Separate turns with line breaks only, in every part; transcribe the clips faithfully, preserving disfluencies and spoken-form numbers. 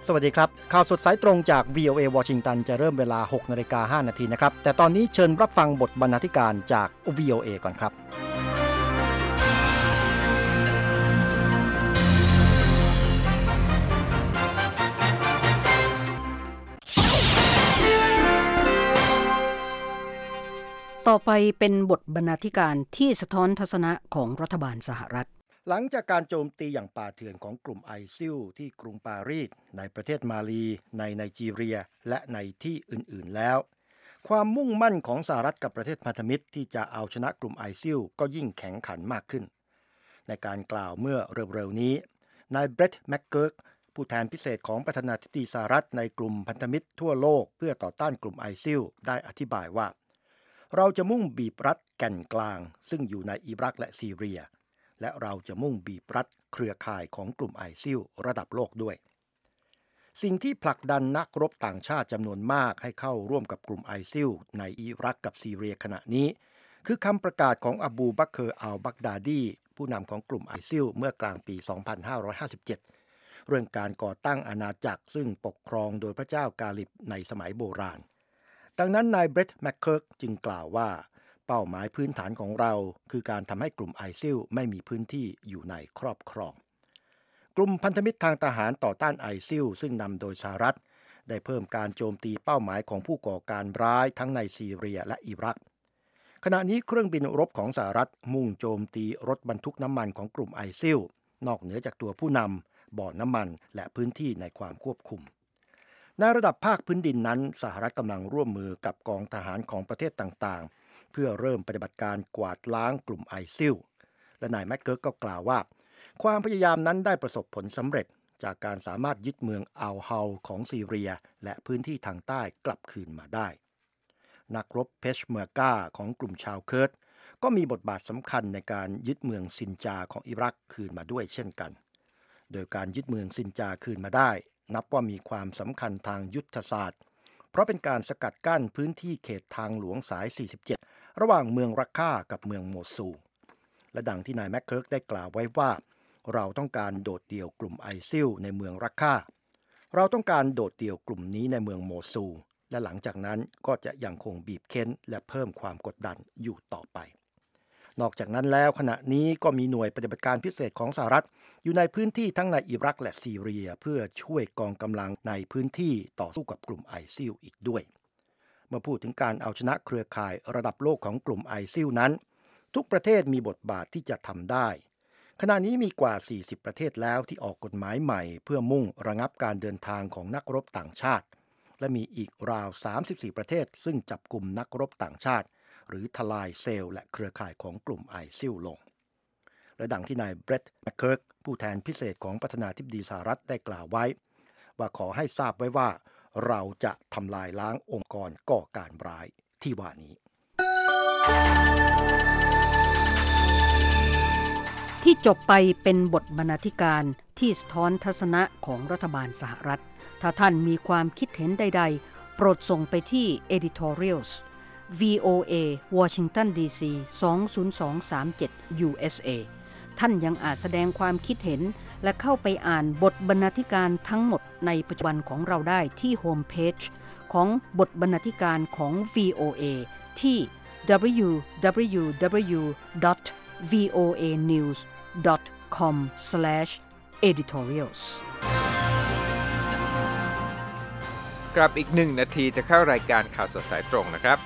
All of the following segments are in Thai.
สวัสดีครับข่าวสดสายตรงจาก วี โอ เอ วอชิงตันจะเริ่มเวลา หกนาฬิกาห้านาทีนะครับแต่ตอนนี้เชิญรับฟังบทบรรณาธิการจาก วี โอ เอ ก่อนครับ
ต่อไปเป็นบทบรรณาธิการที่สะท้อนทัศนะของรัฐบาลสหรัฐ
หลังจากการโจมตีอย่างป่าเถื่อนของกลุ่มไอซิลที่กรุงปารีสในประเทศมาลีในไนจีเรียและในที่อื่นๆแล้วความมุ่งมั่นของสหรัฐกับประเทศพันธมิตรที่จะเอาชนะกลุ่มไอซิลก็ยิ่งแข็งขันมากขึ้นในการกล่าวเมื่อเร็วๆนี้นายเบรตต์แมคเกิร์กผู้แทนพิเศษของประธานาธิบดีสหรัฐในกลุ่มพันธมิตรทั่วโลกเพื่อต่อต้านกลุ่มไอซิลได้อธิบายว่าเราจะมุ่งบีบรัดแก่นกลางซึ่งอยู่ในอิรักและซีเรียและเราจะมุ่งบีบรัดเครือข่ายของกลุ่มไอซิลระดับโลกด้วยสิ่งที่ผลักดันนักรบต่างชาติจำนวนมากให้เข้าร่วมกับกลุ่มไอซิลในอิรักกับซีเรียขณะนี้คือคำประกาศของอบูบักรอัลบักดาดีผู้นำของกลุ่มไอซิลเมื่อกลางปี สองพันห้าร้อยห้าสิบเจ็ด เรื่องการก่อตั้งอาณาจักรซึ่งปกครองโดยพระเจ้ากาลิบในสมัยโบราณดังนั้นนายเบรตต์แมคเคิร์กจึงกล่าวว่าเป้าหมายพื้นฐานของเราคือการทำให้กลุ่มไอซิลไม่มีพื้นที่อยู่ในครอบครองกลุ่มพันธมิตรทางทหารต่อต้านไอซิลซึ่งนำโดยสหรัฐได้เพิ่มการโจมตีเป้าหมายของผู้ก่อการร้ายทั้งในซีเรียและอิรักขณะนี้เครื่องบินรบของสหรัฐมุ่งโจมตีรถบรรทุกน้ำมันของกลุ่มไอซิลนอกเหนือจากตัวผู้นำบ่อน้ำมันและพื้นที่ในความควบคุมในระดับภาคพื้นดินนั้นสหรัฐกำลังร่วมมือกับกองทหารของประเทศต่างๆเพื่อเริ่มปฏิบัติการกวาดล้างกลุ่มไอซิลและนายแมคเกิร์กก็กล่าวว่าความพยายามนั้นได้ประสบผลสำเร็จจากการสามารถยึดเมืองอัลฮาลของซีเรียและพื้นที่ทางใต้กลับคืนมาได้นักรบเพชเมอร์กาของกลุ่มชาวเคิร์ดก็มีบทบาทสำคัญในการยึดเมืองซินจาของอิรักคืนมาด้วยเช่นกันโดยการยึดเมืองซินจาคืนมาได้นับว่ามีความสำคัญทางยุทธศาสตร์เพราะเป็นการสกัดกั้นพื้นที่เขตทางหลวงสายสี่สิบเจ็ดระหว่างเมืองรักค่ากับเมืองโมซูลและดังที่นายแมคเคิร์กได้กล่าวไว้ว่าเราต้องการโดดเดี่ยวกลุ่มไอซิลในเมืองรักค่าเราต้องการโดดเดี่ยวกลุ่มนี้ในเมืองโมซูลและหลังจากนั้นก็จะยังคงบีบเค้นและเพิ่มความกดดันอยู่ต่อไปนอกจากนั้นแล้วขณะนี้ก็มีหน่วยปฏิบัติการพิเศษของสหรัฐอยู่ในพื้นที่ทั้งในอิรักและซีเรียเพื่อช่วยกองกำลังในพื้นที่ต่อสู้กับกลุ่มไอซิลอีกด้วยเมื่อพูดถึงการเอาชนะเครือข่ายระดับโลกของกลุ่มไอซิลนั้นทุกประเทศมีบทบาทที่จะทำได้ขณะนี้มีกว่าสี่สิบประเทศแล้วที่ออกกฎหมายใหม่เพื่อมุ่งระงับการเดินทางของนักรบต่างชาติและมีอีกราวสามสิบสี่ประเทศซึ่งจับกลุ่มนักรบต่างชาติหรือทลายเซลล์และเครือข่ายของกลุ่มไอซิลลงและดังที่นายเบรตต์แมคเคิร์กผู้แทนพิเศษของประธานาธิบดีสหรัฐได้กล่าวไว้ว่าขอให้ทราบไว้ว่าเราจะทำลายล้างองค์กรก่อการร้ายที่ว่านี้
ที่จบไปเป็นบทบรรณาธิการที่สะท้อนทัศนะของรัฐบาลสหรัฐถ้าท่านมีความคิดเห็นใดๆโปรดส่งไปที่ editorials วี โอ เอ Washington ดี ซี สอง ศูนย์ สอง สาม เจ็ด ยู เอส เอ ท่านยังอาจแสดงความคิดเห็นและเข้าไปอ่านบทบรรณาธิการทั้งหมดในปัจจุบันของเราได้ที่โฮมเพจของบทบรรณาธิการของ วี โอ เอ ที่ ดับเบิลยู ดับเบิลยู ดับเบิลยู ดอท วี โอ เอ นิวส์ ดอท คอม สแลช เอดิทอเรียลส์
กลับอีกหนึ่งนาทีจะเข้ารายการข่าวสดสายตรงนะครับ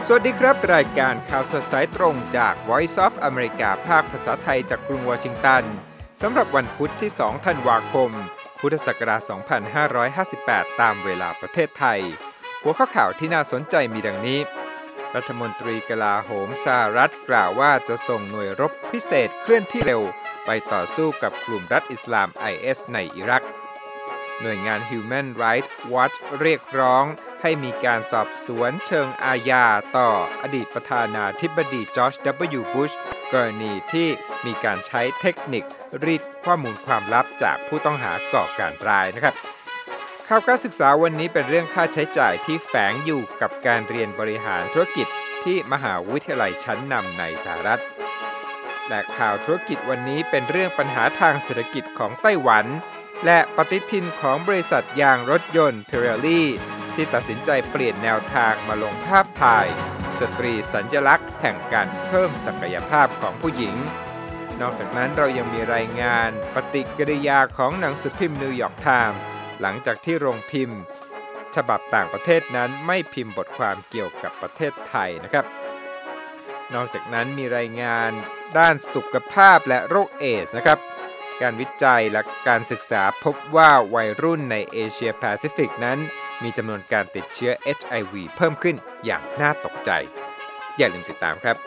สวัสดีครับรายการข่าวสดสายตรงจาก Voice of America ภาคภาษาไทยจากกรุงวอชิงตันสำหรับวันพุธที่สองธันวาคมพุทธศักราชสองพันห้าร้อยห้าสิบแปดตามเวลาประเทศไทยหัวข้อข่าวที่น่าสนใจมีดังนี้รัฐมนตรีกลาโหมสหรัฐกล่าวว่าจะส่งหน่วยรบพิเศษเคลื่อนที่เร็วไปต่อสู้กับกลุ่มรัฐอิสลาม ไอ เอส ในอิรักหน่วยงาน Human Rights Watch เรียกร้องให้มีการสอบสวนเชิงอาญาต่ออดีตประธานาธิบดีจอร์จ ดับเบิลยู บุชกรณีที่มีการใช้เทคนิครีดข้อมูลความลับจากผู้ต้องหาก่อการร้ายนะครับข่าวการศึกษาวันนี้เป็นเรื่องค่าใช้จ่ายที่แฝงอยู่กับการเรียนบริหารธุรกิจที่มหาวิทยาลัยชั้นนำในสหรัฐและข่าวธุรกิจวันนี้เป็นเรื่องปัญหาทางเศรษฐกิจของไต้หวันและปฏิทินของบริษัทยางรถยนต์ Pirelli ที่ตัดสินใจเปลี่ยนแนวทางมาลงภาพถ่ายสตรีสัญลักษณ์แห่งการเพิ่มศักยภาพของผู้หญิงนอกจากนั้นเรายังมีรายงานปฏิกิริยาของหนังสือพิมพ์นิวยอร์กไทมส์หลังจากที่โรงพิมพ์ฉบับต่างประเทศนั้นไม่พิมพ์บทความเกี่ยวกับประเทศไทยนะครับนอกจากนั้นมีรายงานด้านสุขภาพและโรคเอดส์นะครับการวิจัยและการศึกษาพบว่าวัยรุ่นในเอเชียแปซิฟิกนั้นมีจำนวนการติดเชื้อ เอช ไอ วี เพิ่มขึ้นอย่างน่าตกใจอย่าลืมติดตามครับ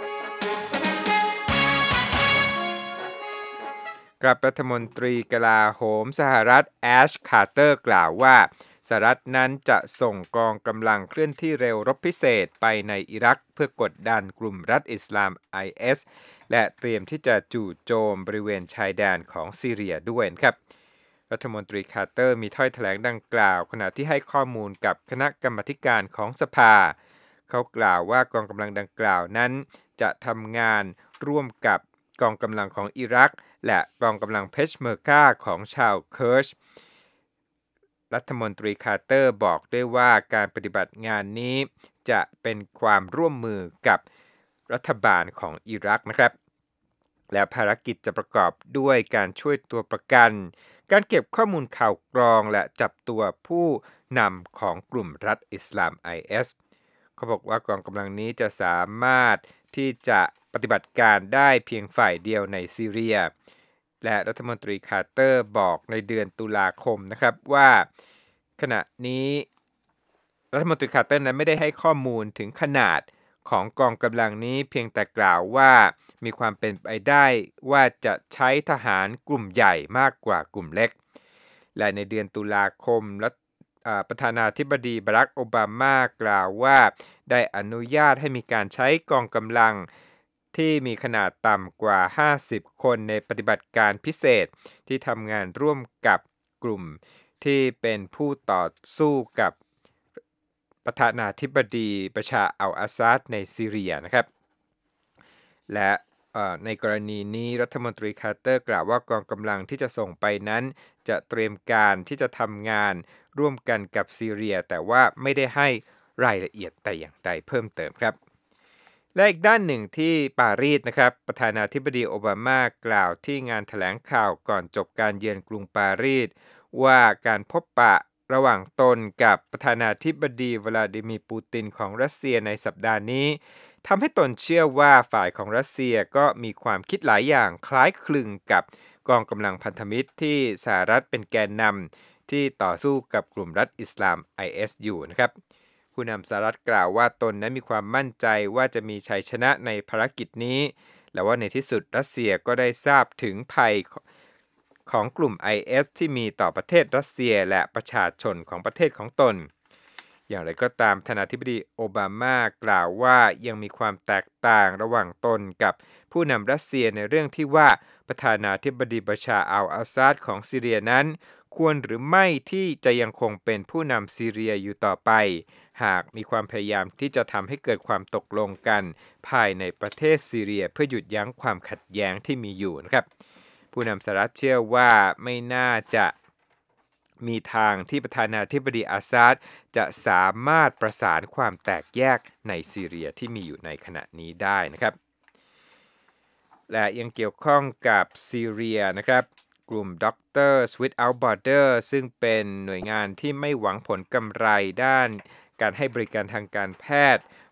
กลับรัฐมนตรีกลาโหมสหรัฐแอชคาร์เตอร์กล่าวว่าสหรัฐนั้นจะส่งกองกำลังเคลื่อนที่เร็วรบพิเศษไปในอิรักเพื่อกดดันกลุ่มรัฐอิสลาม ไอ เอส และเตรียมที่จะจู่โจมบริเวณชายแดนของซีเรียด้วยนะครับรัฐมนตรีคาร์เตอร์มีถ้อยแถลงดังกล่าวขณะที่ให้ข้อมูลกับคณะกรรมาการของสภาเขากล่าวว่ากองกำลังดังกล่าวนั้นจะทำงานร่วมกับกองกำลังของอิรักและกองกำลังเพชเมอร์กาของชาวเคิร์ชรัฐมนตรีคาร์เตอร์บอกด้วยว่าการปฏิบัติงานนี้จะเป็นความร่วมมือกับรัฐบาลของอิรักนะครับและภารกิจจะประกอบด้วยการช่วยตัวประกันการเก็บข้อมูลข่าวกรองและจับตัวผู้นำของกลุ่มรัฐอิสลาม ไอ เอส เขาบอกว่ากองกำลังนี้จะสามารถที่จะปฏิบัติการได้เพียงฝ่ายเดียวในซีเรียและรัฐมนตรีคาร์เตอร์บอกในเดือนตุลาคมนะครับว่าขณะนี้รัฐมนตรีคาร์เตอร์นั้นไม่ได้ให้ข้อมูลถึงขนาดของกองกำลังนี้เพียงแต่กล่าวว่ามีความเป็นไปได้ว่าจะใช้ทหารกลุ่มใหญ่มากกว่ากลุ่มเล็กและในเดือนตุลาคมรัฐประธานาธิบดีบารักโอบามากล่าวว่าได้อนุญาตให้มีการใช้กองกำลังที่มีขนาดต่ำกว่าห้าสิบคนในปฏิบัติการพิเศษที่ทำงานร่วมกับกลุ่มที่เป็นผู้ต่อสู้กับประธานาธิบดีบัชาร์อัลอาซาดในซีเรียนะครับและในกรณีนี้รัฐมนตรีคาร์เตอร์กล่าวว่ากองกำลังที่จะส่งไปนั้นจะเตรียมการที่จะทำงานร่วมกันกับซีเรียแต่ว่าไม่ได้ให้รายละเอียดแต่อย่างใดเพิ่มเติมครับและอีกด้านหนึ่งที่ปารีสนะครับประธานาธิบดีโอบามากล่าวที่งานแถลงข่าวก่อนจบการเยือนกรุงปารีสว่าการพบปะระหว่างตนกับประธานาธิบดีวลาดิมีร์ปูตินของรัสเซียในสัปดาห์นี้ทำให้ตนเชื่อว่าฝ่ายของรัสเซียก็มีความคิดหลายอย่างคล้ายคลึงกับกองกำลังพันธมิตรที่สหรัฐเป็นแกนนำที่ต่อสู้กับกลุ่มรัฐอิสลาม ไอ เอส อยู่นะครับผู้นำสหรัฐกล่าวว่าตนนั้นมีความมั่นใจว่าจะมีชัยชนะในภารกิจนี้และว่าในที่สุดรัสเซียก็ได้ทราบถึงภัยของกลุ่ม ไอ เอส ที่มีต่อประเทศรัสเซียและประชาชนของประเทศของตนอย่างไรก็ตามประธานาธิบดีโอบามากล่าวว่ายังมีความแตกต่างระหว่างตนกับผู้นำรัสเซียในเรื่องที่ว่าประธานาธิบดีบัชาร์อัลอาซาดของซีเรียนั้นควรหรือไม่ที่จะยังคงเป็นผู้นำซีเรียอยู่ต่อไปหากมีความพยายามที่จะทำให้เกิดความตกลงกันภายในประเทศซีเรียเพื่อหยุดยั้งความขัดแย้งที่มีอยู่นะครับผู้นำสหรัฐเชื่อว่าไม่น่าจะมีทางที่ประธานาธิบดีอาซาดจะสามารถประสานความแตกแยกในซีเรียที่มีอยู่ในขณะนี้ได้นะครับและยังเกี่ยวข้องกับซีเรียนะครับกลุ่ม Doctors Without Borders ซึ่งเป็นหน่วยงานที่ไม่หวังผลกำไรด้านการให้บริการทางการแพทย์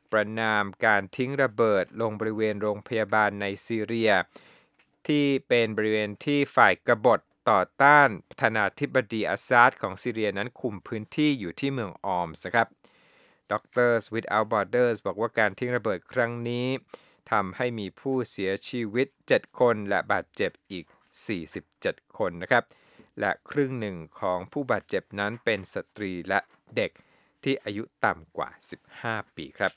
ประณามการทิ้งระเบิดลงบริเวณโรงพยาบาลในซีเรียที่เป็นบริเวณที่ฝ่ายกบฏต่อต้านประธานาธิบดีอาซาดของซีเรียนั้นคุมพื้นที่อยู่ที่เมืองออมส์ครับ Doctors Without Borders บอกว่าการทิ้งระเบิดครั้งนี้ทำให้มีผู้เสียชีวิตเจ็ดคนและบาดเจ็บอีกสี่สิบเจ็ดคนนะครับและครึ่งหนึ่งของผู้บาดเจ็บนั้นเป็นสตรีและเด็กที่อายุต่ำกว่าสิบห้าปีครับ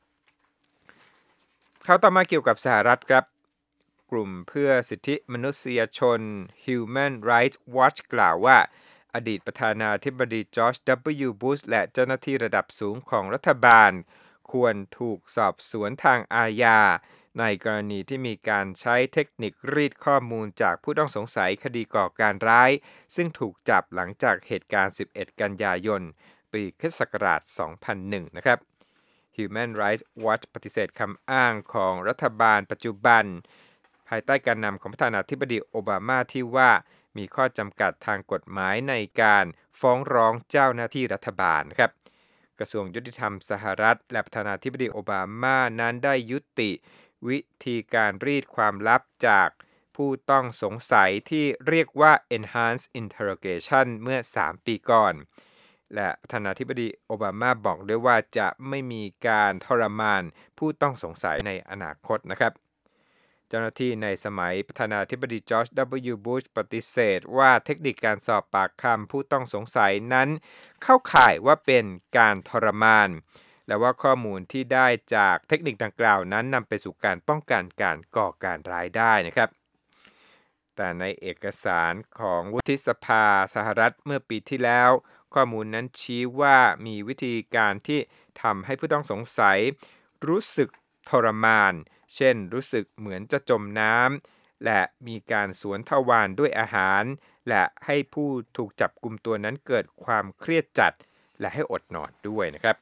ข่าวต่อมาเกี่ยวกับสหรัฐครับกลุ่มเพื่อสิทธิมนุษยชน Human Rights Watch กล่าวว่าอดีตประธานาธิบดีจอร์จ ดับเบิลยู บุชและเจ้าหน้าที่ระดับสูงของรัฐบาลควรถูกสอบสวนทางอาญาในกรณีที่มีการใช้เทคนิครีดข้อมูลจากผู้ต้องสงสัยคดีก่อการร้ายซึ่งถูกจับหลังจากเหตุการณ์สิบเอ็ดกันยายนปีคริสต์ศักราชสองพันหนึ่งนะครับ Human Rights Watch ปฏิเสธคำอ้างของรัฐบาลปัจจุบันภายใต้การนำของประธานาธิบดีโอบามาที่ว่ามีข้อจำกัดทางกฎหมายในการฟ้องร้องเจ้าหน้าที่รัฐบาลครับกระทรวงยุติธรรมสหรัฐและประธานาธิบดีโอบามานั้นได้ยุติวิธีการรีดความลับจากผู้ต้องสงสัยที่เรียกว่า enhanced interrogation เมื่อสามปีก่อนและประธานาธิบดีโอบามาบอกด้วยว่าจะไม่มีการทรมานผู้ต้องสงสัยในอนาคตนะครับเจ้าหน้าที่ในสมัยประธานาธิบดีจอร์จ ดับเบิลยู บุชปฏิเสธว่าเทคนิคการสอบปากคำผู้ต้องสงสัยนั้นเข้าข่ายว่าเป็นการทรมานและว่าข้อมูลที่ได้จากเทคนิคดังกล่าวนั้นนำไปสู่การป้องกันการก่อการร้ายได้นะครับแต่ในเอกสารของวุฒิสภาสหรัฐเมื่อปีที่แล้วข้อมูลนั้นชี้ว่ามีวิธีการที่ทำให้ผู้ต้องสงสัยรู้สึกทรมานเช่นรู้สึกเหมือนจะจมน้ำและมีการสวนทวารด้วยอาหารและให้ผู้ถูกจับกุมตัวนั้นเกิดความเครียดจัดและให้อดนอนด้วยนะครับ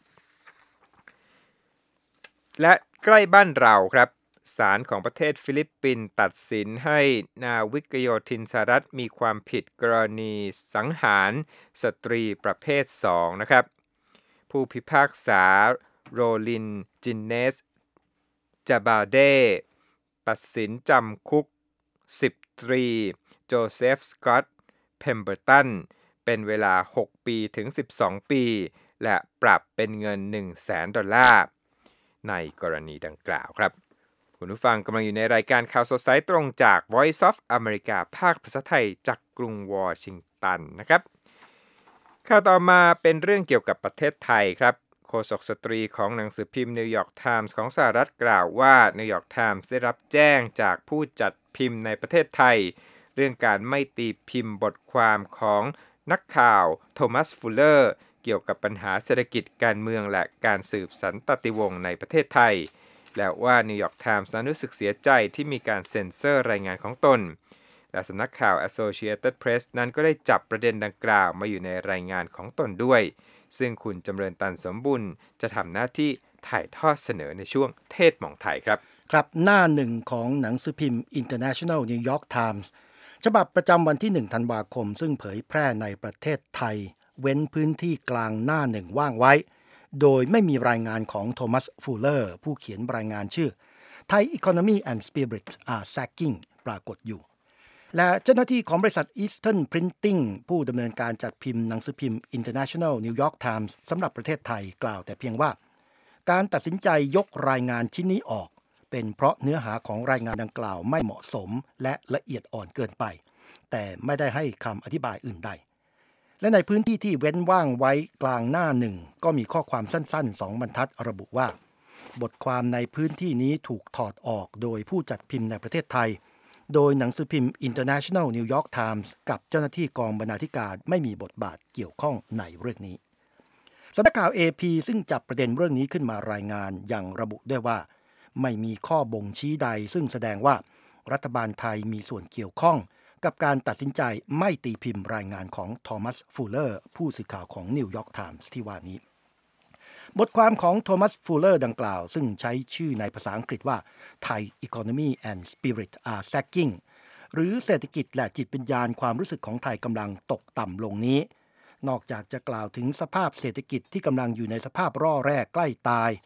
และใกล้บ้านเราครับศาลของประเทศฟิลิปปินส์ตัดสินให้นาวิกโยธินสหรัฐมีความผิดกรณีสังหารสตรีประเภทสองนะครับผู้พิพากษาโรลินจินเนสจาบาเดตัดสินจำคุกสิบตรีโจเซฟสกอตต์เพมเบอร์ตันเป็นเวลาหกปีถึงสิบสองปีและปรับเป็นเงิน หนึ่งแสน ดอลลาร์ในกรณีดังกล่าวครับคุณผู้ฟังกำลังอยู่ในรายการข่าวสดสายตรงจาก Voice of America ภาคภาษาไทยจากกรุงวอชิงตันนะครับข่าวต่อมาเป็นเรื่องเกี่ยวกับประเทศไทยครับโฆษกสตรีของหนังสือพิมพ์นิวยอร์กไทมส์ของสหรัฐกล่าวว่านิวยอร์กไทมส์ได้รับแจ้งจากผู้จัดพิมพ์ในประเทศไทยเรื่องการไม่ตีพิมพ์บทความของนักข่าวโทมัสฟูลเลอร์เกี่ยวกับปัญหาเศรษฐกิจการเมืองและการสืบสันตติวงศ์ในประเทศไทยและว่านิวยอร์กไทมส์นั้นรู้สึกเสียใจที่มีการเซ็นเซอร์รายงานของตนและสำนักข่าว Associated Press นั้นก็ได้จับประเด็นดังกล่าวมาอยู่ในรายงานของตนด้วยซึ่งคุณจำเริญตันสมบุญจะทำหน้าที่ถ่ายทอดเสนอในช่วงเทศมองไทยครับ
ครับหน้าหนึ่งของหนังสือพิมพ์ International New York Times ฉบับประจำวันที่หนึ่งธันวาคมซึ่งเผยแพร่ในประเทศไทยเว้นพื้นที่กลางหน้าหนึ่งว่างไว้โดยไม่มีรายงานของโทมัสฟูลเลอร์ผู้เขียนรายงานชื่อ Thai Economy and Spirit are Sagging ปรากฏอยู่และเจ้าหน้าที่ของบริษัท Eastern Printing ผู้ดำเนินการจัดพิมพ์หนังสือพิมพ์ International New York Times สำหรับประเทศไทยกล่าวแต่เพียงว่าการตัดสินใจยกรายงานชิ้นนี้ออกเป็นเพราะเนื้อหาของรายงานดังกล่าวไม่เหมาะสมและละเอียดอ่อนเกินไปแต่ไม่ได้ให้คำอธิบายอื่นใดและในพื้นที่ที่เว้นว่างไว้กลางหน้าหนึ่งก็มีข้อความสั้นๆสองบรรทัดระบุว่าบทความในพื้นที่นี้ถูกถอดออกโดยผู้จัดพิมพ์ในประเทศไทยโดยหนังสือพิมพ์ International New York Times กับเจ้าหน้าที่กองบรรณาธิการไม่มีบทบาทเกี่ยวข้องในเรื่องนี้สำนักข่าว เอ พี ซึ่งจับประเด็นเรื่องนี้ขึ้นมารายงานอย่างระบุด้วยว่าไม่มีข้อบ่งชี้ใดซึ่งแสดงว่ารัฐบาลไทยมีส่วนเกี่ยวข้องกับการตัดสินใจไม่ตีพิมพ์รายงานของโทมัสฟูลเลอร์ผู้สื่อข่าวของ New York Times ที่ว่านี้บทความของโทมัสฟูลเลอร์ดังกล่าวซึ่งใช้ชื่อในภาษาอังกฤษว่า Thai Economy and Spirit are Sagging หรือเศรษฐกิจและจิตวิญญาณความรู้สึกของไทยกำลังตกต่ำลงนี้นอกจากจะกล่าวถึงสภาพเศรษฐกิจที่กำลังอยู่ในสภาพร่อแร่ใกล้ตาย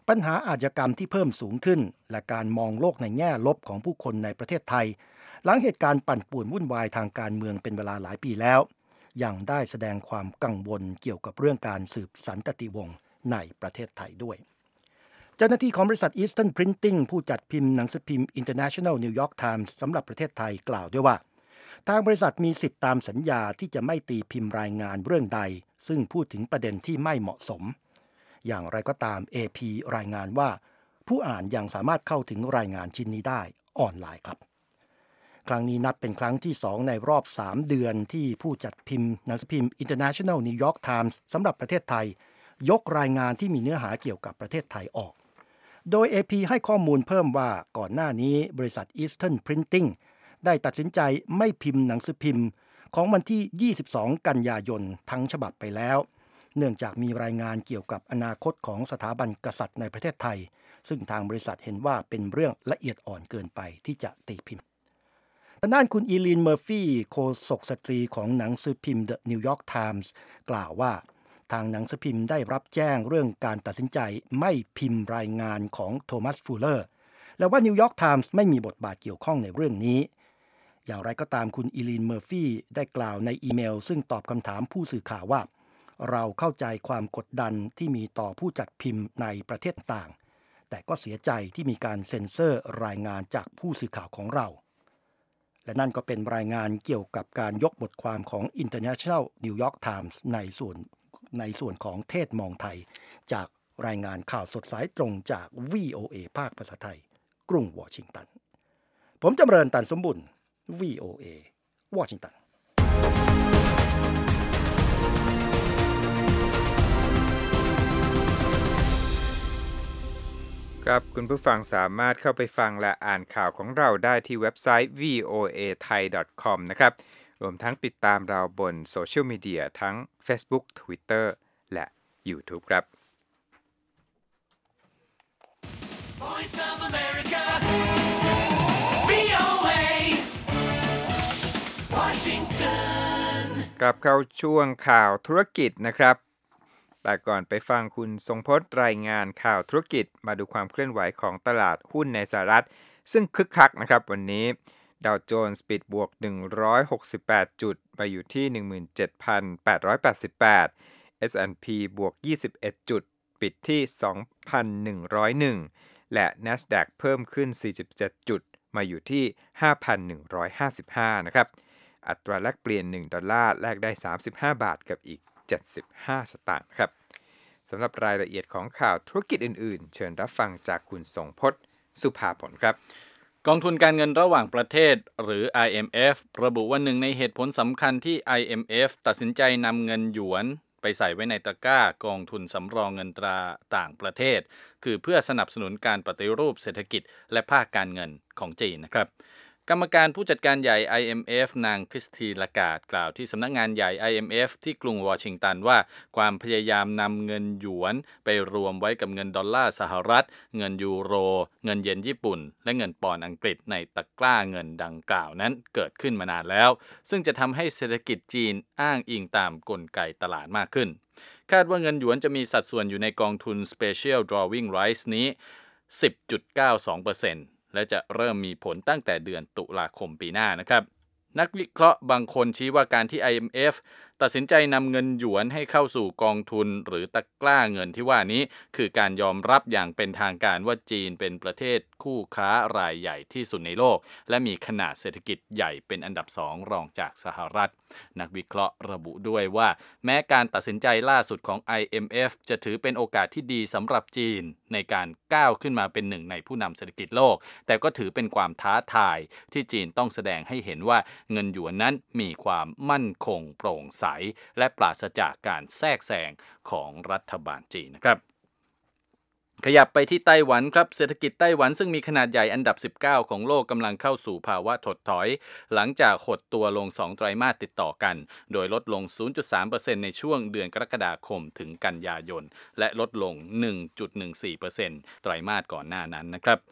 ปัญหาอาชญากรรมที่เพิ่มสูงขึ้นและการมองโลกในแง่ลบของผู้คนในประเทศไทยหลังเหตุการณ์ปั่นป่วนวุ่นวายทางการเมืองเป็นเวลาหลายปีแล้วยังได้แสดงความกังวลเกี่ยวกับเรื่องการสืบสันตติวงศ์ในประเทศไทยด้วยเจ้าหน้าที่ของบริษัท Eastern Printing ผู้จัดพิมพ์หนังสือพิมพ์ International New York Times สำหรับประเทศไทยกล่าวด้วยว่าทางบริษัทมีสิทธิตามสัญญาที่จะไม่ตีพิมพ์รายงานเรื่องใดซึ่งพูดถึงประเด็นที่ไม่เหมาะสมอย่างไรก็ตาม เอ พี รายงานว่าผู้อ่านยังสามารถเข้าถึงรายงานชิ้นนี้ได้ออนไลน์ครับครั้งนี้นับเป็นครั้งที่สองในรอบสามเดือนที่ผู้จัดพิมพ์หนังสือพิมพ์ International New York Times สำหรับประเทศไทยยกรายงานที่มีเนื้อหาเกี่ยวกับประเทศไทยออกโดย เอ พี ให้ข้อมูลเพิ่มว่าก่อนหน้านี้บริษัท Eastern Printing ได้ตัดสินใจไม่พิมพ์หนังสือพิมพ์ของวันที่ยี่สิบสองกันยายนทั้งฉบับไปแล้วเนื่องจากมีรายงานเกี่ยวกับอนาคตของสถาบันกษัตริย์ในประเทศไทยซึ่งทางบริษัทเห็นว่าเป็นเรื่องละเอียดอ่อนเกินไปที่จะตีพิมพ์ด้านคุณอีลีนเมอร์ฟี่โฆษกสตรีของหนังสือพิมพ์ The New York Times กล่าวว่าทางหนังสือพิมพ์ได้รับแจ้งเรื่องการตัดสินใจไม่พิมพ์รายงานของโทมัสฟูลเลอร์และว่า New York Times ไม่มีบทบาทเกี่ยวข้องในเรื่องนี้อย่างไรก็ตามคุณอีลีนเมอร์ฟี่ได้กล่าวในอีเมลซึ่งตอบคำถามผู้สื่อข่าวว่าเราเข้าใจความกดดันที่มีต่อผู้จัดพิมพ์ในประเทศต่างแต่ก็เสียใจที่มีการเซ็นเซอร์รายงานจากผู้สื่อข่าวของเราและนั่นก็เป็นรายงานเกี่ยวกับการยกบทความของ International New York Times ในส่วนในส่วนของเทศมองไทยจากรายงานข่าวสดสายตรงจาก วี โอ เอ ภาคภาษาไทยกรุงวอชิงตันผมจำเริญตันสมบุญ วี โอ เอ วอชิงตัน
ครับคุณผู้ฟังสามารถเข้าไปฟังและอ่านข่าวของเราได้ที่เว็บไซต์ วี โอ เอ ไทย ดอท คอม นะครับรวมทั้งติดตามเราบนโซเชียลมีเดียทั้ง Facebook Twitter และ YouTube ครับ
Voice of America วี โอ เอ Washington
กลับเข้าช่วงข่าวธุรกิจนะครับแต่ก่อนไปฟังคุณทรงพจน์รายงานข่าวธุรกิจมาดูความเคลื่อนไหวของตลาดหุ้นในสหรัฐซึ่งคึกคักนะครับวันนี้ดาวโจนส์ปิดบวกหนึ่งร้อยหกสิบแปดจุดไปอยู่ที่ หนึ่งหมื่นเจ็ดพันแปดร้อยแปดสิบแปด เอส แอนด์ พี บวกยี่สิบเอ็ดจุดปิดที่ สองพันหนึ่งร้อยเอ็ด และ NASDAQ เพิ่มขึ้นสี่สิบเจ็ดจุดมาอยู่ที่ ห้าพันหนึ่งร้อยห้าสิบห้า นะครับอัตราแลกเปลี่ยนหนึ่งดอลลาร์แลกได้สามสิบห้าบาทกับอีกเจ็ดสิบห้าสตางค์ครับสำหรับรายละเอียดของข่าวธุรกิจอื่นๆเชิญรับฟังจากคุณทรงพจน์สุภาผลครับ
กองทุนการเงินระหว่างประเทศหรือ ไอ เอ็ม เอฟ ระบุว่าหนึ่งในเหตุผลสำคัญที่ ไอ เอ็ม เอฟ ตัดสินใจนำเงินหยวนไปใส่ไว้ในตะกร้ากองทุนสำรองเงินตราต่างประเทศคือเพื่อสนับสนุนการปฏิรูปเศรษฐกิจและภาคการเงินของจีนนะครับกรรมการผู้จัดการใหญ่ ไอ เอ็ม เอฟ นางคริสตีลากาดกล่าวที่สำนักงานใหญ่ ไอ เอ็ม เอฟ ที่กรุงวอชิงตันว่าความพยายามนำเงินหยวนไปรวมไว้กับเงินดอลลาร์สหรัฐเงินยูโรเงินเยนญี่ปุ่นและเงินปอนด์อังกฤษในตะกร้าเงินดังกล่าวนั้นเกิดขึ้นมานานแล้วซึ่งจะทำให้เศรษฐกิจจีนอ้างอิงตามกลไกตลาดมากขึ้นคาดว่าเงินหยวนจะมีสัดส่วนอยู่ในกองทุน Special Drawing Rights นี้ สิบจุดเก้าสองเปอร์เซ็นต์และจะเริ่มมีผลตั้งแต่เดือนตุลาคมปีหน้านะครับนักวิเคราะห์บางคนชี้ว่าการที่ ไอ เอ็ม เอฟ ตัดสินใจนำเงินหยวนให้เข้าสู่กองทุนหรือตะกร้าเงินที่ว่านี้คือการยอมรับอย่างเป็นทางการว่าจีนเป็นประเทศคู่ค้ารายใหญ่ที่สุดในโลกและมีขนาดเศรษฐกิจใหญ่เป็นอันดับสองรองจากสหรัฐนักวิเคราะห์ระบุด้วยว่าแม้การตัดสินใจล่าสุดของ ไอ เอ็ม เอฟ จะถือเป็นโอกาสที่ดีสำหรับจีนในการก้าวขึ้นมาเป็นหนึ่งในผู้นำเศรษฐกิจโลกแต่ก็ถือเป็นความท้าทายที่จีนต้องแสดงให้เห็นว่าเงินหยวนนั้นมีความมั่นคงโปร่งใสและปราศจากการแทรกแซงของรัฐบาลจีนนะครับขยับไปที่ไต้หวันครับเศรษฐกิจไต้หวันซึ่งมีขนาดใหญ่อันดับสิบเก้าของโลกกำลังเข้าสู่ภาวะถดถอยหลังจากหดตัวลงสองไตรมาสติดต่อกันโดยลดลง ศูนย์จุดสามเปอร์เซ็นต์ ในช่วงเดือนกรกฎาคมถึงกันยายนและลดลง หนึ่งจุดหนึ่งสี่เปอร์เซ็นต์ ไตรมาสก่อนหน้านั้นนะครับ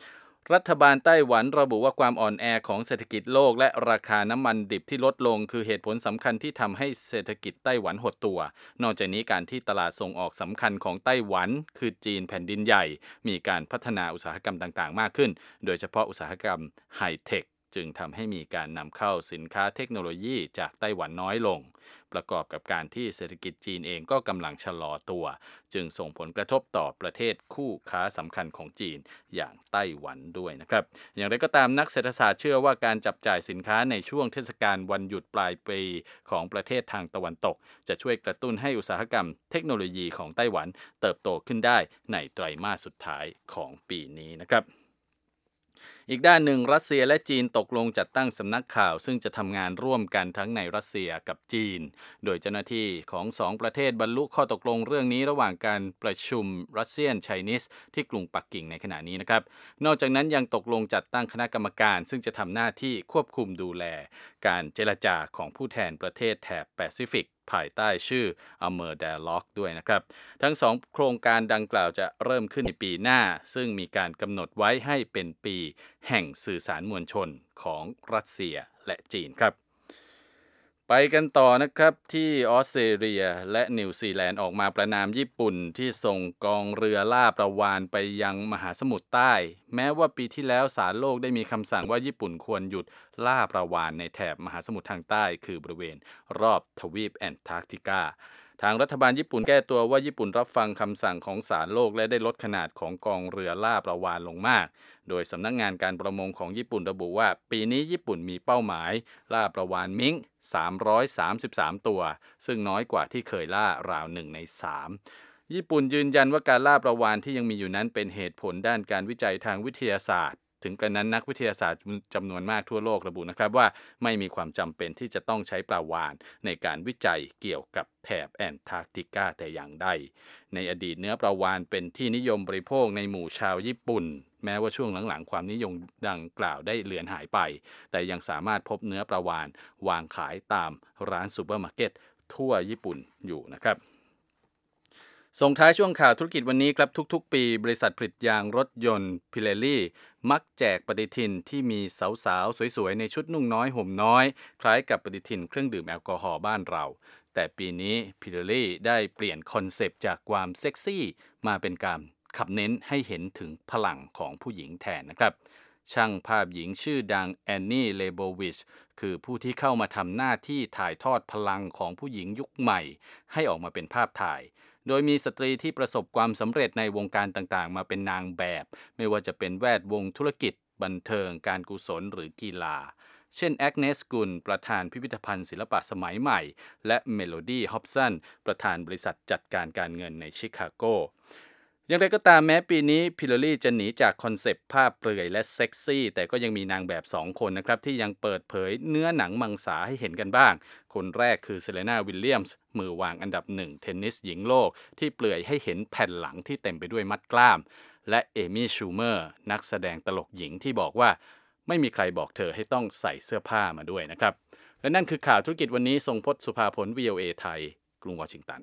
รัฐบาลไต้หวันระบุว่าความอ่อนแอของเศรษฐกิจโลกและราคาน้ำมันดิบที่ลดลงคือเหตุผลสำคัญที่ทำให้เศรษฐกิจไต้หวันหดตัวนอกจากนี้การที่ตลาดส่งออกสำคัญของไต้หวันคือจีนแผ่นดินใหญ่มีการพัฒนาอุตสาหกรรมต่างๆมากขึ้นโดยเฉพาะอุตสาหกรรมไฮเทคจึงทำให้มีการนำเข้าสินค้าเทคโนโลยีจากไต้หวันน้อยลงประกอบกับการที่เศรษฐกิจจีนเองก็กำลังชะลอตัวจึงส่งผลกระทบต่อประเทศคู่ค้าสำคัญของจีนอย่างไต้หวันด้วยนะครับอย่างไรก็ตามนักเศรษฐศาสตร์เชื่อว่าการจับจ่ายสินค้าในช่วงเทศกาลวันหยุดปลายปีของประเทศทางตะวันตกจะช่วยกระตุ้นให้อุตสาหกรรมเทคโนโลยีของไต้หวันเติบโตขึ้นได้ในไตรมาสสุดท้ายของปีนี้นะครับอีกด้านหนึ่งรัสเซียและจีนตกลงจัดตั้งสำนักข่าวซึ่งจะทำงานร่วมกันทั้งในรัสเซียกับจีนโดยเจ้าหน้าที่ของสองประเทศบรรลุข้อตกลงเรื่องนี้ระหว่างการประชุม Russian Chinese ที่กรุงปักกิ่งในขณะนี้นะครับนอกจากนั้นยังตกลงจัดตั้งคณะกรรมการซึ่งจะทำหน้าที่ควบคุมดูแลการเจรจาของผู้แทนประเทศแถบแปซิฟิกภายใต้ชื่อ Amer Dialogue ด้วยนะครับทั้งสองโครงการดังกล่าวจะเริ่มขึ้นในปีหน้าซึ่งมีการกำหนดไว้ให้เป็นปีแห่งสื่อสารมวลชนของรัสเซียและจีนครับไปกันต่อนะครับที่ออสเตรเลียและนิวซีแลนด์ออกมาประณามญี่ปุ่นที่ส่งกองเรือล่าปลาวาฬไปยังมหาสมุทรใต้แม้ว่าปีที่แล้วศาลโลกได้มีคำสั่งว่าญี่ปุ่นควรหยุดล่าปลาวาฬในแถบมหาสมุทรทางใต้คือบริเวณรอบทวีปแอนตาร์กติกาทางรัฐบาลญี่ปุ่นแก้ตัวว่าญี่ปุ่นรับฟังคำสั่งของศาลโลกและได้ลดขนาดของกองเรือล่าปลาวาฬลงมากโดยสำนักงานการประมงของญี่ปุ่นระบุว่าปีนี้ญี่ปุ่นมีเป้าหมายล่าปลาวาฬมิงสามร้อยสามสิบสามตัวซึ่งน้อยกว่าที่เคยล่าราวหนึ่งในสามญี่ปุ่นยืนยันว่าการล่าปลาวาฬที่ยังมีอยู่นั้นเป็นเหตุผลด้านการวิจัยทางวิทยาศาสตร์ถึงกระนั้นนักวิทยาศาสตร์จำนวนมากทั่วโลกระบุนะครับว่าไม่มีความจำเป็นที่จะต้องใช้ปลาวาฬในการวิจัยเกี่ยวกับแถบแอนตาร์กติกาแต่อย่างใดในอดีตเนื้อปลาวาฬเป็นที่นิยมบริโภคในหมู่ชาวญี่ปุ่นแม้ว่าช่วงหลังๆความนิยมดังกล่าวได้เลือนหายไปแต่ยังสามารถพบเนื้อปลาวาฬวางขายตามร้านซูเปอร์มาร์เก็ตทั่วญี่ปุ่นอยู่นะครับส่งท้ายช่วงข่าวธุรกิจวันนี้ครับทุกๆปีบริษัทผลิตยางรถยนต์พิเรลี่มักแจกปฏิทินที่มีสาวๆสวยๆในชุดนุ่งน้อยห่มน้อยคล้ายกับปฏิทินเครื่องดื่มแอลกอฮอล์บ้านเราแต่ปีนี้พิเรลี่ได้เปลี่ยนคอนเซปต์จากความเซ็กซี่มาเป็นการขับเน้นให้เห็นถึงพลังของผู้หญิงแทนนะครับช่างภาพหญิงชื่อดังแอนนี่เลโบวิชคือผู้ที่เข้ามาทำหน้าที่ถ่ายทอดพลังของผู้หญิงยุคใหม่ให้ออกมาเป็นภาพถ่ายโดยมีสตรีที่ประสบความสำเร็จในวงการต่างๆมาเป็นนางแบบไม่ว่าจะเป็นแวดวงธุรกิจบันเทิงการกุศลหรือกีฬาเช่นแอกเนสกุลประธานพิพิธภัณฑ์ศิลปะสมัยใหม่และเมโลดี้ฮอปสันประธานบริษัทจัดการการเงินในชิคาโกอย่างไรก็ตามแม้ปีนี้พิลลี่จะหนีจากคอนเซปต์ภาพเปลือยและเซ็กซี่แต่ก็ยังมีนางแบบสองคนนะครับที่ยังเปิดเผยเนื้อหนังมังสาให้เห็นกันบ้างคนแรกคือเซเลนาวิลเลียมส์มือวางอันดับหนึ่งเทนนิสหญิงโลกที่เปลือยให้เห็นแผ่นหลังที่เต็มไปด้วยมัดกล้ามและเอมี่ชูเมอร์นักแสดงตลกหญิงที่บอกว่าไม่มีใครบอกเธอให้ต้องใส่เสื้อผ้ามาด้วยนะครับและนั่นคือข่าวธุรกิจวันนี้ทรงพจน์สุภาผล วี โอ เอ ไทยกรุงวอชิงตัน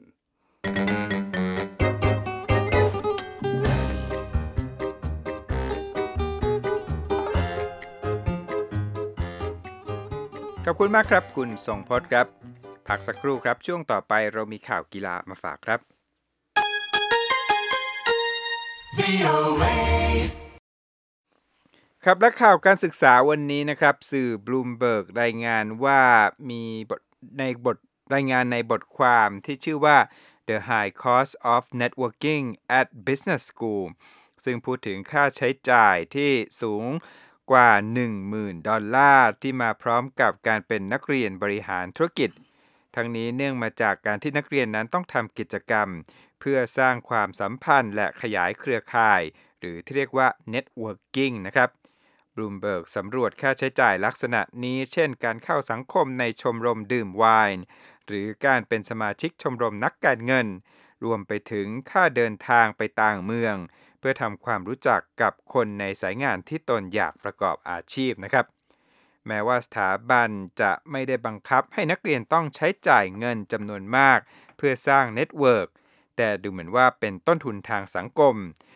ขอบคุณมากครับคุณทรงพจน์ครับพักสักครู่ครับช่วงต่อไปเรามีข่าวกีฬามาฝากครับ
วี โอ เอ
ครับและข่าวการศึกษาวันนี้นะครับสื่อบลูมเบิร์กรายงานว่ามีบทในบทรายงานในบทความที่ชื่อว่า The High Cost of Networking at Business School ซึ่งพูดถึงค่าใช้จ่ายที่สูงกว่า หนึ่งหมื่น ดอลลาร์ที่มาพร้อมกับการเป็นนักเรียนบริหารธุรกิจทั้งนี้เนื่องมาจากการที่นักเรียนนั้นต้องทำกิจกรรมเพื่อสร้างความสัมพันธ์และขยายเครือข่ายหรือที่เรียกว่า networking นะครับบลูมเบิร์กสำรวจค่าใช้จ่ายลักษณะนี้เช่นการเข้าสังคมในชมรมดื่มไวน์หรือการเป็นสมาชิกชมรมนักการเงินรวมไปถึงค่าเดินทางไปต่างเมืองเพื่อทำความรู้จักกับคนในสายงานที่ตนอยากประกอบอาชีพนะครับแม้ว่าสถาบันจะไม่ได้บังคับให้นักเรียนต้องใช้จ่ายเงินจำนวนมากเพื่อสร้างเน็ตเวิร์กแต่ดูเหมือนว่าเป็นต้นทุนทางสังคม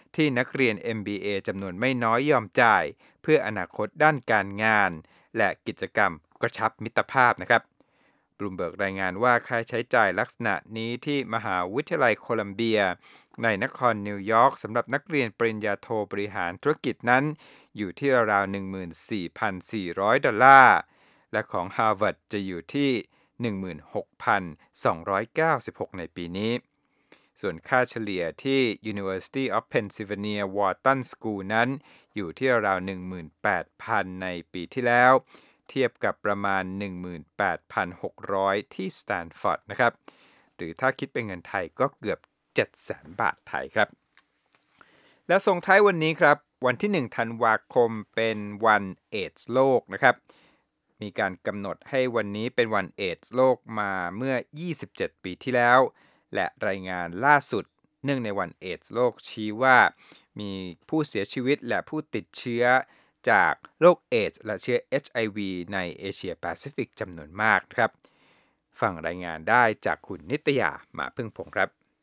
ที่นักเรียน เอ็ม บี เอ จำนวนไม่น้อยยอมจ่ายเพื่ออนาคตด้านการงานและกิจกรรมกระชับมิตรภาพนะครับบลูมเบิร์กรายงานว่าค่าใช้จ่ายลักษณะนี้ที่มหาวิทยาลัยโคลัมเบียในนครนิวยอร์กสำหรับนักเรียนปริญญาโทบริหารธุรกิจนั้นอยู่ที่ราวๆ หนึ่งหมื่นสี่พันสี่ร้อย ดอลลาร์และของ Harvard จะอยู่ที่ หนึ่งหมื่นหกพันสองร้อยเก้าสิบหก ในปีนี้ส่วนค่าเฉลี่ยที่ University of Pennsylvania Wharton School นั้นอยู่ที่ราวๆ หนึ่งหมื่นแปดพัน ในปีที่แล้วเทียบกับประมาณ หนึ่งหมื่นแปดพันหกร้อย ที่สแตนฟอร์ดนะครับหรือถ้าคิดเป็นเงินไทยก็เกือบ เจ็ดแสน บาทไทยครับและส่งท้ายวันนี้ครับวันที่หนึ่งธันวาคมเป็นวันเอดส์โลกนะครับมีการกำหนดให้วันนี้เป็นวันเอดส์โลกมาเมื่อยี่สิบเจ็ดปีที่แล้วและรายงานล่าสุดเนื่องในวันเอดส์โลกชี้ว่ามีผู้เสียชีวิตและผู้ติดเชื้อจากโรคเอดส์และเชื้อ เอช ไอ วี ในเอเชียแปซิฟิกจำนวนมากครับฟังรายงานได้จากคุณนิตยามาพึ่งพงษ์ครับ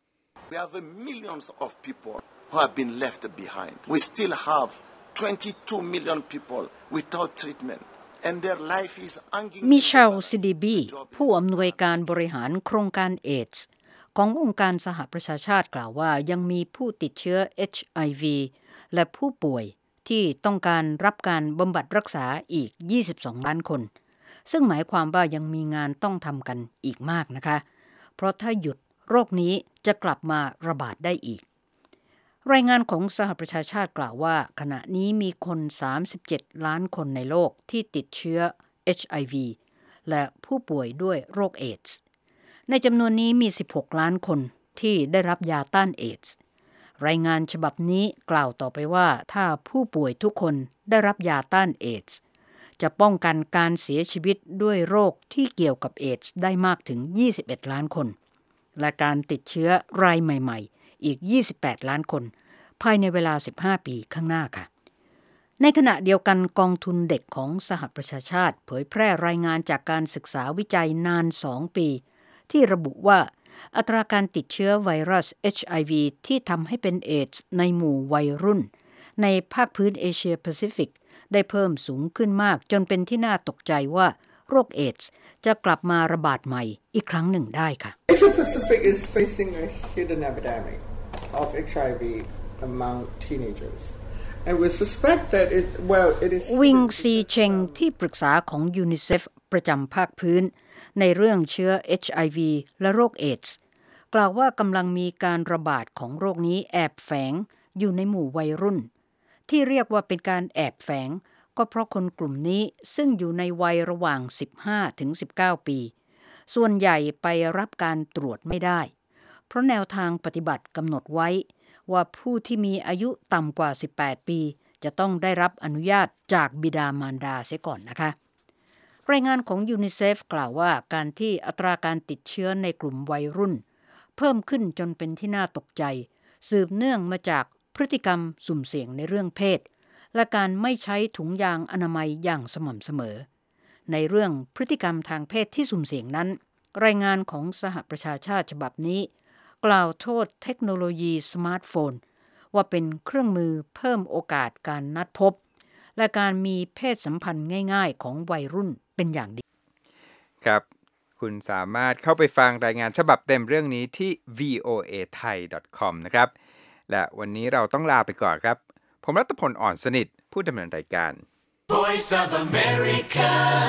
We have millions of people who have been left behind. We still have twenty-two million people without treatment, and their life is hanging.
มิเชล ซิดิบีผู้อำนวยการบริหารโครงการเอดส์ขององค์การสหประชาชาติกล่าวว่ายังมีผู้ติดเชื้อ เอช ไอ วี และผู้ป่วยที่ต้องการรับการบำบัดรักษาอีกยี่สิบสองล้านคนซึ่งหมายความว่ายังมีงานต้องทำกันอีกมากนะคะเพราะถ้าหยุดโรคนี้จะกลับมาระบาดได้อีกรายงานของสหประชาชาติกล่าวว่าขณะนี้มีคนสามสิบเจ็ดล้านคนในโลกที่ติดเชื้อ เอช ไอ วี และผู้ป่วยด้วยโรคเอดส์ในจำนวนนี้มีสิบหกล้านคนที่ได้รับยาต้านเอดส์รายงานฉบับนี้กล่าวต่อไปว่าถ้าผู้ป่วยทุกคนได้รับยาต้านเอดส์จะป้องกันการเสียชีวิตด้วยโรคที่เกี่ยวกับเอดส์ได้มากถึงยี่สิบเอ็ดล้านคนและการติดเชื้อรายใหม่ๆอีกยี่สิบแปดล้านคนภายในเวลาสิบห้าปีข้างหน้าค่ะในขณะเดียวกันกองทุนเด็กของสหประชาชาติเผยแพร่รายงานจากการศึกษาวิจัยนานสองปีที่ระบุว่าอัตราการติดเชื้อไวรัส เอช ไอ วี ที่ทำให้เป็นเอดส์ในหมู่วัยรุ่นในภาคพื้นเอเชียแปซิฟิกได้เพิ่มสูงขึ้นมากจนเป็นที่น่าตกใจว่าโรคเอดส์จะกลับมาระบาดใหม่อีกครั้งหนึ่งได้ค่ะ
Asia Pacific is facing a hidden epidemic of เอช ไอ วี among teenagers and we suspect that it well it is
วิงซีเชงที่ปรึกษาของยูนิเซฟประจำภาคพื้นในเรื่องเชื้อ เอช ไอ วี และโรคเอดส์กล่าวว่ากำลังมีการระบาดของโรคนี้แอบแฝงอยู่ในหมู่วัยรุ่นที่เรียกว่าเป็นการแอบแฝงก็เพราะคนกลุ่มนี้ซึ่งอยู่ในวัยระหว่างสิบห้าถึงสิบเก้าปีส่วนใหญ่ไปรับการตรวจไม่ได้เพราะแนวทางปฏิบัติกำหนดไว้ว่าผู้ที่มีอายุต่ำกว่าสิบแปดปีจะต้องได้รับอนุญาตจากบิดามารดาเสียก่อนนะคะรายงานของยูนิเซฟกล่าวว่าการที่อัตราการติดเชื้อในกลุ่มวัยรุ่นเพิ่มขึ้นจนเป็นที่น่าตกใจสืบเนื่องมาจากพฤติกรรมสุ่มเสี่ยงในเรื่องเพศและการไม่ใช้ถุงยางอนามัยอย่างสม่ำเสมอในเรื่องพฤติกรรมทางเพศที่สุ่มเสี่ยงนั้นรายงานของสหประชาชาติฉบับนี้กล่าวโทษเทคโนโลยีสมาร์ทโฟนว่าเป็นเครื่องมือเพิ่มโอกาสการนัดพบและการมีเพศสัมพันธ์ง่ายๆของวัยรุ่นเป็นอย่างดี
ครับคุณสามารถเข้าไปฟังรายงานฉบับเต็มเรื่องนี้ที่ วี โอ เอ ไทย ดอท คอม นะครับและวันนี้เราต้องลาไปก่อนครับผมรัตพล อ่อนสนิทผู้ดำเนินรายการ
Voice of America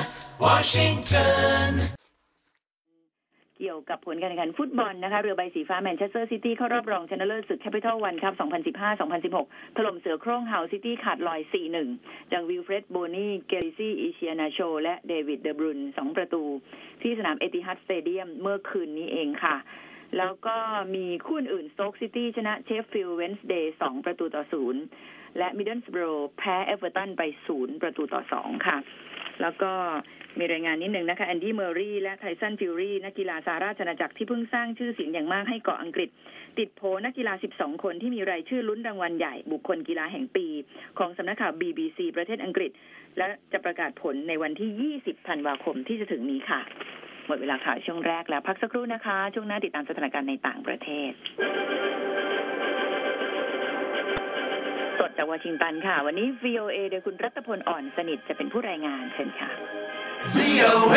Washington
เกี่ยวกับผลการแข่งขันฟุตบอลนะคะเรือใบสีฟ้าแมนเชสเตอร์ซิตี้เข้ารอบรองชนะเลิศศึกแคปิตอลวันคัพ สองพันสิบห้า สองพันสิบหก ถล่มเสือโคร่งเฮาซิตี้ขาดลอย สี่หนึ่ง จากวิลเฟรด โบนี่ เกริซี่ อิเชียนาโชและเดวิด เดบรุน สองประตูที่สนามเอติฮัดสเตเดียมเมื่อคืนนี้เองค่ะแล้วก็มีคู่อื่นสโต๊กซิตี้ชนะเชฟฟิลด์ เวนส์เดย์ สองประตูต่อศูนย์และมิดเดิลสโบโรแพ้เอเวอร์ตันไปศูนย์ประตูต่อสองค่ะแล้วก็มีรายงานนิดนึงนะคะแอนดี้เมอร์รีและไทสันฟิวรีนักกีฬาสหราชอาณาจักรที่เพิ่งสร้างชื่อเสียงอย่างมากให้เกาะอังกฤษติดโผนักกีฬาสิบสองคนที่มีรายชื่อลุ้นรางวัลใหญ่บุคคลกีฬาแห่งปีของสำนักข่าว บี บี ซี ประเทศอังกฤษและจะประกาศผลในวันที่ยี่สิบธันวาคมที่จะถึงนี้ค่ะหมดเวลาข่าวช่วงแรกแล้วพักสักครู่นะคะช่วงหน้าติดตามสถานการณ์ในต่างประเทศจากวอชิงตันค่ะวันนี้ วี โอ เอ โดยคุณรัตพลอ่อนสนิทจะเป็นผู้รายงานเชิญค่ะ
วี โอ เอ